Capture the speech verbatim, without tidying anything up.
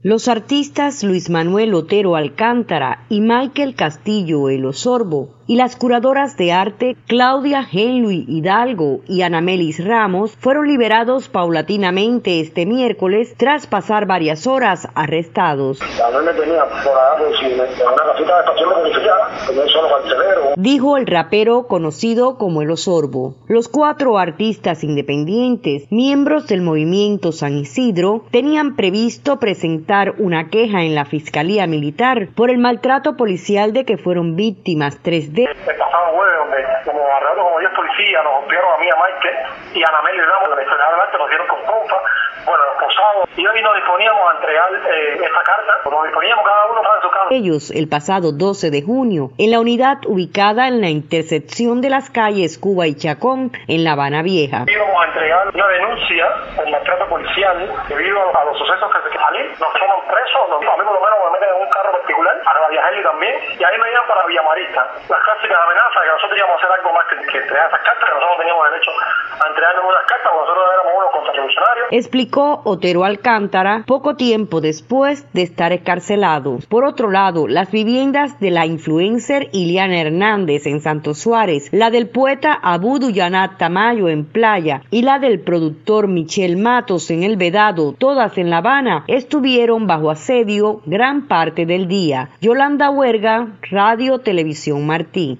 Los artistas Luis Manuel Otero Alcántara y Michael Castillo El Osorbo y las curadoras de arte Claudia Henry Hidalgo y Anamelis Ramos fueron liberados paulatinamente este miércoles tras pasar varias horas arrestados. Dijo el rapero conocido como El Osorbo. Los cuatro artistas independientes, miembros del movimiento San Isidro, tenían previsto presentar una queja en la Fiscalía Militar por el maltrato policial de que fueron víctimas tres de... El pasado jueves, donde como alrededor como diez policías nos golpearon a mí, a Michael y a Anamelis Ramos, la Fiscalía del Arte nos dieron con pompa, bueno, los posados, y hoy nos disponíamos a entregar eh, esta carta, nos disponíamos cada uno para su casa. Ellos, el pasado doce de junio, en la unidad ubicada en la intersección de las calles Cuba y Chacón, en La Habana Vieja. Íbamos a entregar una denuncia por maltrato policial debido a los sucesos que se salir, nos toman presos, nos, a mí por lo menos me meten en un carro particular, a María Henry también, y ahí me llevan para Villamarista. Las clásicas amenazas que nosotros íbamos a hacer algo más que, que entregar esas cartas, que nosotros teníamos derecho a entregarnos unas cartas, porque nosotros éramos unos contrarrevolucionarios. Explicó Otero Alcántara poco tiempo después de estar escarcelado. Por otro lado, las viviendas de la influencer Iliana Hernández en Santo Suárez, la del poeta Abu Duyanat Tamayo en Playa y la del productor Michel Matos en El Vedado, todas en La Habana, estuvieron bajo asedio gran parte del día. Yolanda Huerga, Radio Televisión Martí.